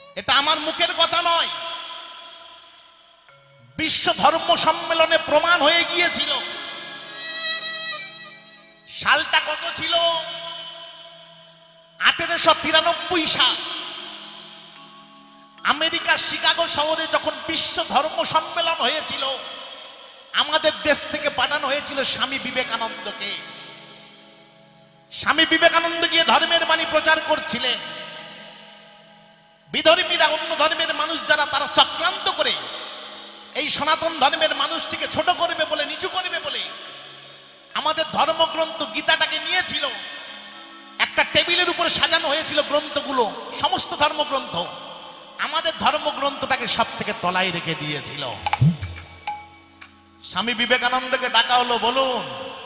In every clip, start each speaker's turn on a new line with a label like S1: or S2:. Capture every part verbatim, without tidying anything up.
S1: এটা আমার মুখের কথা নয়, বিশ্ব ধর্ম সম্মেলনে প্রমাণ হয়ে গিয়েছিল। সালটা কত ছিল? আঠেরোশো তিরানব্বই সাল। আমেরিকার শিকাগো শহরে যখন বিশ্ব ধর্ম সম্মেলন হয়েছিল, আমাদের দেশ থেকে পাঠানো হয়েছিল স্বামী বিবেকানন্দকে। স্বামী বিবেকানন্দ গিয়ে ধর্মের বাণী প্রচার করছিলেন। বিধর্মীরা, অন্য ধর্মের মানুষ যারা, তারা চক্রান্ত করে এই সনাতন ধর্মের মানুষটিকে ছোট করবে বলে, নিচু করবে বলে আমাদের ধর্মগ্রন্থ গীতাটাকে নিয়েছিল। একটা টেবিলের উপর সাজানো হয়েছিল গ্রন্থগুলো, সমস্ত ধর্মগ্রন্থ। আমাদের ধর্মগ্রন্থটাকে সব থেকে তলায় রেখে দিয়েছিল। স্বামী বিবেকানন্দকে ডাকা হলো, বলুন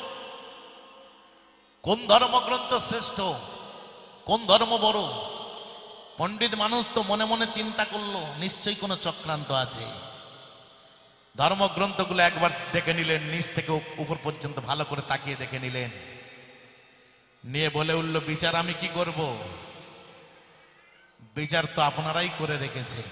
S1: কোন ধর্মগ্রন্থ শ্রেষ্ঠ, কোন ধর্ম বড়? পণ্ডিত মানুষ তো মনে মনে চিন্তা করলো, নিশ্চয়ই কোনো চক্রান্ত আছে। ধর্মগ্রন্থগুলো একবার দেখে নিলেন, নিচ থেকে উপর পর্যন্ত ভালো করে তাকিয়ে দেখে নিলেন, নিয়ে বলে উঠল, বিচার আমি কি করব? বিচার তো আপনারাই করে রেখেছেন।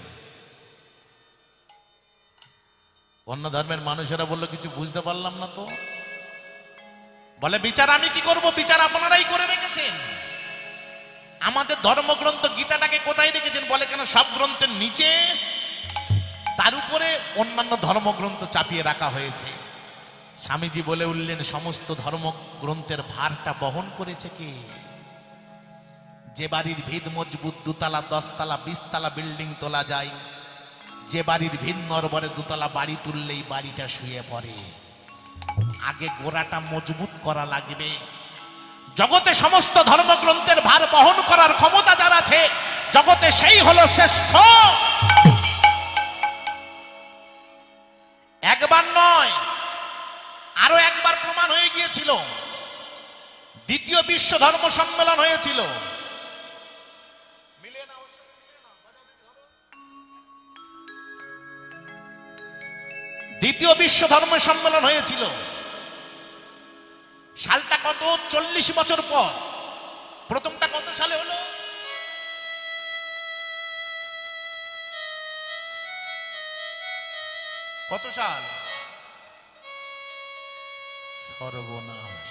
S1: অন্য ধর্মের মানুষেরা বললো, কিছু বুঝতে পারলাম না তো। বলে, বিচার আমি কি করব? বিচার আপনারাই করে রেখেছেন। আমাদের ধর্মগ্রন্থ গীতাটাকে কোথায় রেখেছেন? বলে, কেন সব গ্রন্থের নিচে, তার উপরে অন্যান্য ধর্মগ্রন্থ চাপিয়ে রাখা হয়েছে। স্বামীজি বলে উঠলেন, সমস্ত ধর্মগ্রন্থের ভারটা বহন করেছে কে? যে বাড়ির ভিত মজবুত, দুতলা দশতলা বিশতলা বিল্ডিং তোলা যায়, যে বাড়ির ভিত নড়বড়ে, দুতলা বাড়ি তুললেই বাড়িটা শুয়ে পড়ে। আগে গোড়াটা মজবুত করা লাগবে। জগতে সমস্ত ধর্মগ্রন্থের ভার বহন করার ক্ষমতা যার আছে জগতে, সেই হলো শ্রেষ্ঠ। একবার নয়, আরো একবার প্রমাণ হয়ে গিয়েছিল। দ্বিতীয় বিশ্ব ধর্ম সম্মেলন হয়েছিল। দ্বিতীয় বিশ্ব ধর্ম সম্মেলন হয়েছিল। সালটা কত? চল্লিশ বছর পর। প্রথমটা কত সালে হলো? কত সাল? সর্বনাশ,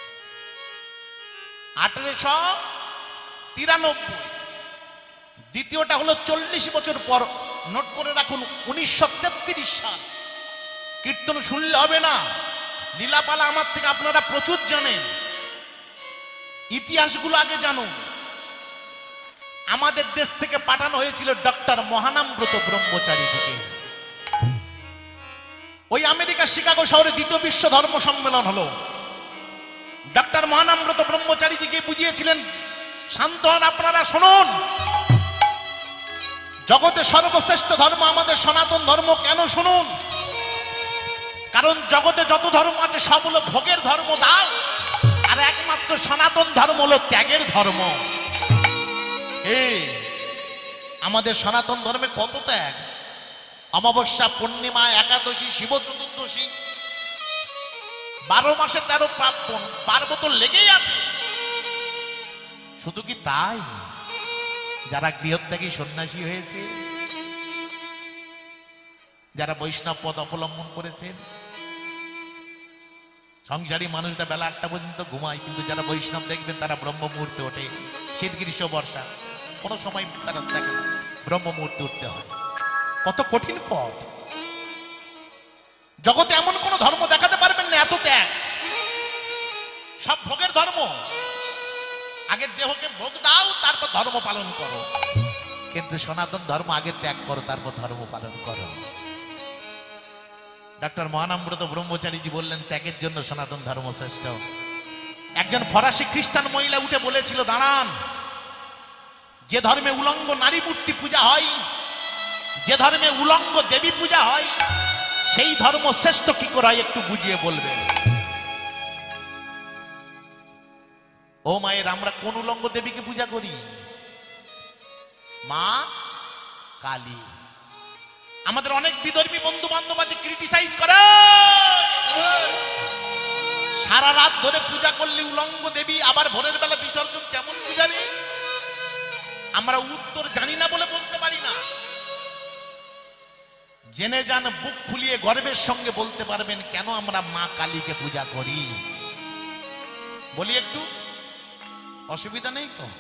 S1: আঠারোশো তিরানব্বই। দ্বিতীয়টা হলো চল্লিশ বছর পর। নোট করে রাখুন, উনিশশো তেত্রিশ সাল। কীর্তন শুনলে হবে না, লীলাপালা আমার থেকে আপনারা প্রচুর জানেন, ইতিহাসগুলো আগে জানুন। আমাদের দেশ থেকে পাঠানো হয়েছিল ডক্টর মহানামব্রত ব্রহ্মচারীজিকে। ওই আমেরিকা শিকাগো শহরে দ্বিতীয় বিশ্ব ধর্ম সম্মেলন হলো। ডক্টর মহানামব্রত ব্রহ্মচারীজিকে বুঝিয়েছিলেন, শান্ত হন আপনারা, শুনুন, জগতে সর্বশ্রেষ্ঠ ধর্ম আমাদের সনাতন ধর্ম। কেন শুনুন? কারণ জগতে যত ধর্ম আছে সব হলো ভোগের ধর্ম, দাও। আর একমাত্র সনাতন ধর্ম হলো ত্যাগের ধর্ম। এই আমাদের সনাতন ধর্মে কত ত্যাগ! অমাবস্যা, পূর্ণিমা, একাদশী, শিব চতুর্দশী, বারো মাসে তেরো পার্বণ, পার্বণ তো লেগেই আছে। শুধু কি তাই? যারা গৃহত্যাগী সন্ন্যাসী হয়েছে, যারা বৈষ্ণব পদ অবলম্বন করেছেন, সংসারী মানুষরা বেলা আটটা পর্যন্ত ঘুমায়, কিন্তু যারা বৈষ্ণব দেখবেন তারা ব্রহ্ম মুহূর্তে ওঠে। শীত, গ্রীষ্ম, বর্ষা কোনো সময় তারা দেখে ব্রহ্ম মুহূর্তে উঠতে হয়। কত কঠিন পথ! জগতে এমন কোন ধর্ম দেখাতে পারবেন না এত ত্যাগ। সব ভোগের ধর্ম। আগে দেহকে ভোগ দাও, তারপর ধর্ম পালন করো। কিন্তু সনাতন ধর্ম আগে ত্যাগ করো, তারপর ধর্ম পালন করো। ডক্টর মহানামব্রত ব্রহ্মচারীজি বললেন, ত্যাগের জন্য সনাতন ধর্ম শ্রেষ্ঠ। একজন ফরাসি খ্রিস্টান মহিলা উঠে বলেছিল, দাঁড়ান, যে ধর্মে উলঙ্গ নারী মূর্তি পূজা হয়, যে ধর্মে উলঙ্গ দেবী পূজা হয়, সেই ধর্ম শ্রেষ্ঠ কি করে হয় একটু বুঝিয়ে বলবেন। ও মায়ের, আমরা কোন উলঙ্গ দেবীকে পূজা করি? মা কালী। আমাদের অনেক বিধর্মী বন্ধু বান্ধব আছে, ক্রিটিসাইজ করে, সারা রাত ধরে পূজা করলে উলঙ্গ দেবী, আবার ভোরের বেলা বিসর্জন, কেমন পূজা রে? আমরা উত্তর জানি না বলে বলতে পারি না। জেনে যান, বুক ফুলিয়ে গর্বের সঙ্গে বলতে পারবেন কেন আমরা মা কালীকে পূজা করি। বলি একটু, অসুবিধা নেই তো?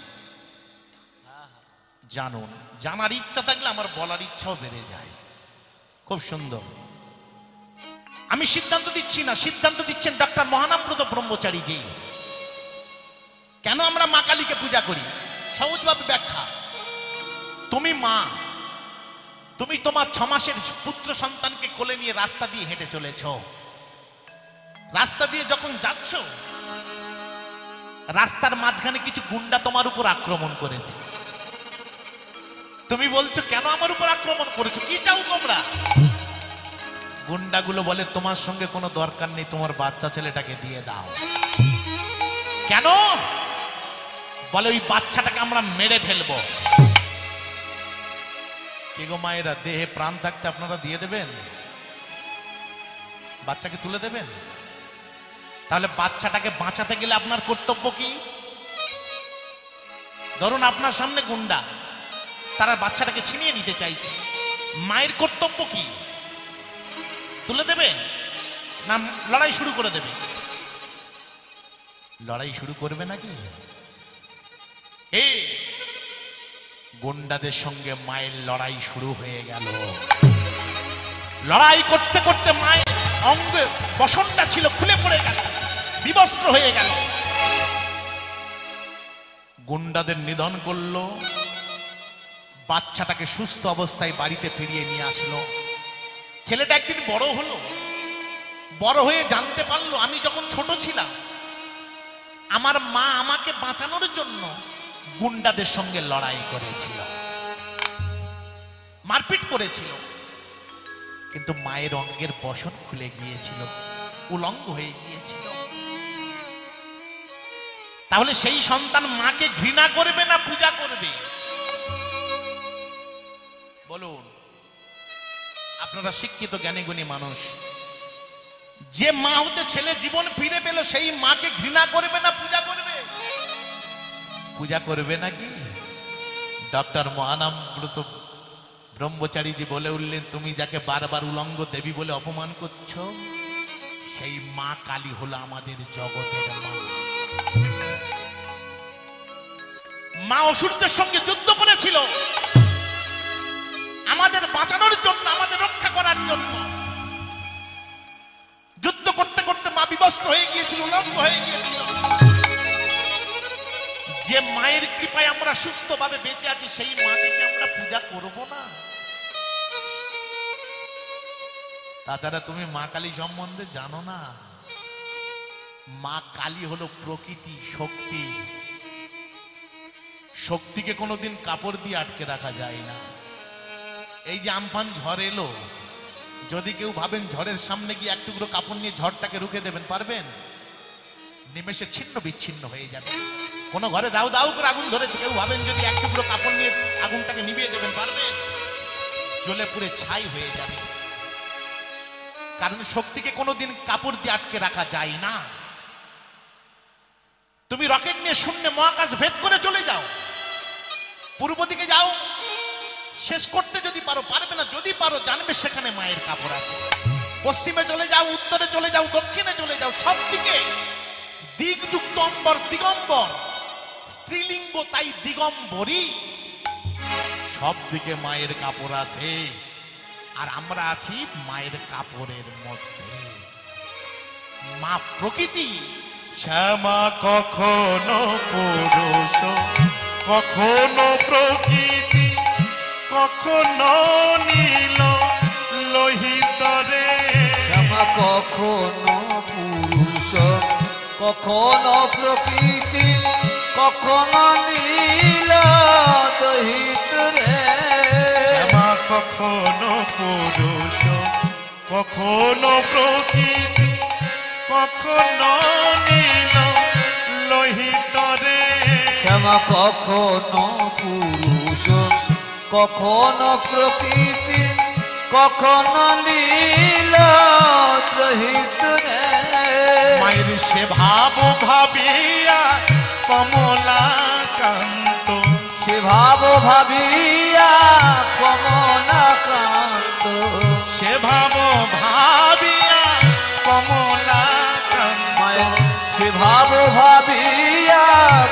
S1: জানুন, জানার ইচ্ছা থাকলে আমার বলার ইচ্ছাও বেড়ে যায়। খুব সুন্দর। আমি সিদ্ধান্ত দিচ্ছি না, সিদ্ধান্ত দিচ্ছেন ডক্টর মহানামব্রত ব্রহ্মচারীজি। কেন আমরা মা কালীকে পূজা করি? সহজভাবে ব্যাখ্যা। তুমি মা, তুমি তোমার ছ মাসের পুত্র সন্তানকে কোলে নিয়ে রাস্তা দিয়ে হেঁটে চলেছ। রাস্তা দিয়ে যখন যাচ্ছ, রাস্তার মাঝখানে কিছু গুন্ডা তোমার উপর আক্রমণ করেছে। তুমি বলছো কেন আমার উপর আক্রমণ করেছো, কি চাও তোমরা? গুন্ডাগুলো বলে তোমার সঙ্গে কোনো দরকার নেই, তোমার বাচ্চা ছেলেটাকে দিয়ে দাও। কেন? বলে ওই বাচ্চাটাকে আমরা মেরে ফেলবো। কি গো মায়েরা, দেহে প্রাণ থাকতে আপনারা দিয়ে দেবেন? বাচ্চাকে তুলে দেবেন? তাহলে বাচ্চাটাকে বাঁচাতে গেলে আপনার কর্তব্য কি? ধরুন আপনার সামনে গুন্ডা, তারা বাচ্চাটাকে ছিনিয়ে নিতে চাইছে, মায়ের কর্তব্য কি? তুলে দেবে না লড়াই শুরু করে দেবে? লড়াই শুরু করবে নাকি? এই গুন্ডাদের সঙ্গে মায়ের লড়াই শুরু হয়ে গেল। লড়াই করতে করতে মায়ের অঙ্গে বসনটা ছিল খুলে পড়ে গেল, বিবস্ত্র হয়ে গেল। গুন্ডাদের নিধন করলো, বাচ্চাটাকে সুস্থ অবস্থায় বাড়িতে ফিরিয়ে নিয়ে আসলো। ছেলেটা একদিন বড় হলো, বড় হয়ে জানতে পারলো আমি যখন ছোট ছিলাম আমার মা আমাকে বাঁচানোর জন্য গুন্ডাদের সঙ্গে লড়াই করেছিল, মারপিট করেছিল, কিন্তু মায়ের অঙ্গের বসন খুলে গিয়েছিল, উলঙ্গ হয়ে গিয়েছিল। তাহলে সেই সন্তান মাকে ঘৃণা করবে না পূজা করবে? বলুন। আপনারা শিক্ষিত জ্ঞানী গুণী মানুষ, যে মা হতে ছেলে জীবন ফিরে পেল সেই মাকে ঘৃণা করবে না পূজা করবে? পূজা করবে নাকি? ডক্টর মহানামব্রত ব্রহ্মচারীজি বলে উঠলেন, তুমি যাকে বারবার উলঙ্গ দেবী বলে অপমান করছো, সেই মা কালী হলো আমাদের জগতের মা। মা অসুরদের সঙ্গে যুদ্ধ করেছিল আমাদের বাঁচানোর জন্য, আমাদের রক্ষা করার জন্য। যুদ্ধ করতে করতে মা বিবস্ত্র হয়ে গিয়েছিল, উলঙ্গ হয়ে গিয়েছিল। যে মায়ের কৃপায় আমরা সুস্থভাবে বেঁচে আছি, সেই মাকে কি আমরা পূজা করব না? তাছাড়া তুমি মা কালী সম্বন্ধে জানো না। মা কালী হলো প্রকৃতি, শক্তি। শক্তিকে কোনোদিন কাপড় দিয়ে আটকে রাখা যায় না। এই যে আমফান ঝড় এলো, যদি কেউ ভাবেন ঝড়ের সামনে গিয়ে এক টুকরো কাপড় নিয়ে ঝড়টাকে রুখে দেবেন, পারবেন? নিমেষে ছিন্ন বিচ্ছিন্ন হয়ে যাবে। কোন ঘরে দাউ দাউ করে আগুন ধরেছে, কেউ ভাবেন যদি এক টুকরো কাপড় নিয়ে আগুনটাকে নিভিয়ে দেবেন, পারবেন? জ্বলে পুড়ে ছাই হয়ে যাবে। কারণ শক্তিকে কোনোদিন কাপড় দিয়ে আটকে রাখা যায় না। তুমি রকেট নিয়ে শূন্য মহাকাশ ভেদ করে চলে যাও, পূর্ব দিকে যাও, শেষ করতে যদি পারো, পারবে না। যদি পারো জানবে সেখানে মায়ের কাপড় আছে। পশ্চিমে চলে যাও, উত্তরে চলে যাও, দক্ষিণে চলে যাও, সব দিকে দিকযুক্ত অম্বর, দিগম্বর, স্ত্রীলিঙ্গ তাই দিগম্বরী। সব দিকে মায়ের কাপড় আছে, আর আমরা আছি মায়ের কাপড়ের মধ্যে। মা প্রকৃতি। শ্যামা কখনো পুরুষ, কখনো প্রকৃতি, কখনো নীল লোহিত রে।
S2: শ্যামা কখনো পুরুষ, কখনো প্রকৃতি, কখনো নীল লোহিত রে।
S1: শ্যামা কখনো পুরুষ, কখনো প্রকৃতি, কখনো নীল লোহিত রে।
S2: শ্যামা কখনো পুরুষ, কখনো প্রকৃতি, কখনো নীল লোহিত রে।
S1: মায়ের সে ভাব ভাবিয়া কমলাকান্ত,
S2: সে ভাব ভাবিয়া কমলাকান্ত,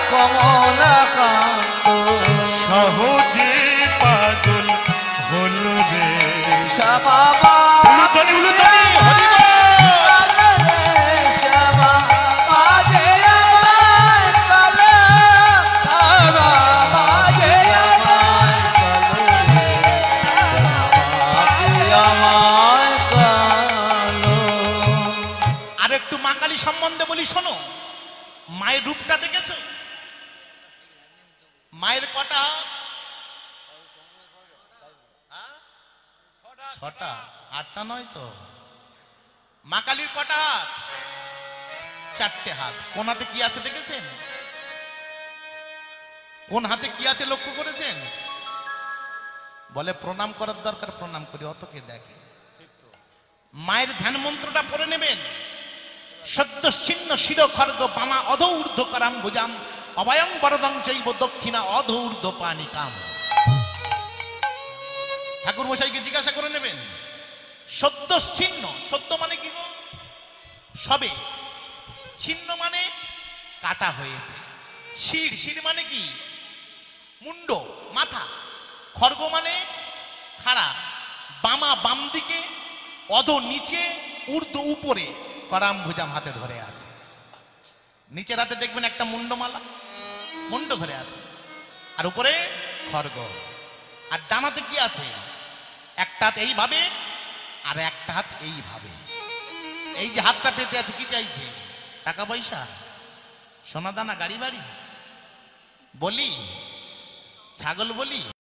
S2: কমলাকান্ত
S1: সহজে পাগল হলো রে।
S2: শ্যামা মা
S1: উলুধ্বনি, উলুধ্বনি, হরি বল।
S2: কালে রে শ্যামা মাঝে আমায় কালে, শ্যামা মাঝে আমায় কালে, শ্যামা মাঝে আমায় কালো।
S1: আর একটু মা কালী সম্বন্ধে বলি শোনো। মায়ের রূপটা দেখেছো? মায়ের কটা হাত? হ্যাঁ? ছটা, আটটা নয় তো। মা কালীর কটা হাত? চারটে হাত। কোন হাতে কি আছে দেখেছেন? কোন হাতে কি আছে লক্ষ্য করেছেন? বলে প্রণাম করার দরকার, প্রণাম করি, অত কে দেখে? মায়ের ধ্যান মন্ত্রটা পড়ে নেবেন। সদ্যশ্চিন্ন শির খর্গ বামা অধ ঊর্ধ্ব করাম ভুজাম অভয়ং বরদং চৈব দক্ষিণা অধ ঊর্ধ্ব পানিকাম। ঠাকুর মশাইকে জিজ্ঞাসা করে নেবেন। সদ্যশ্চিন্ন, সদ্য মানে কি গো? সবে। ছিন্ন মানে কাটা হয়েছে। শির, শির মানে কি? মুন্ড, মাথা। খর্গ মানে খাড়া। বামা বাম দিকে, অধ নিচে, ঊর্ধ্ব উপরে, করাম ভুজাম হাতে ধরে আছে। নিচের হাতে দেখবেন একটা মুন্ডমালা, মুন্ড ধরে আছে, আর উপরে খর্গ। আর ডানাতে কি আছে? একটা হাত এইভাবে আর একটা হাত এইভাবে। এই যে হাতটা পেতে আছে, কি চাইছে? টাকা পয়সা, সোনা দানা, গাড়ি বাড়ি, বলি, ছাগল বলি?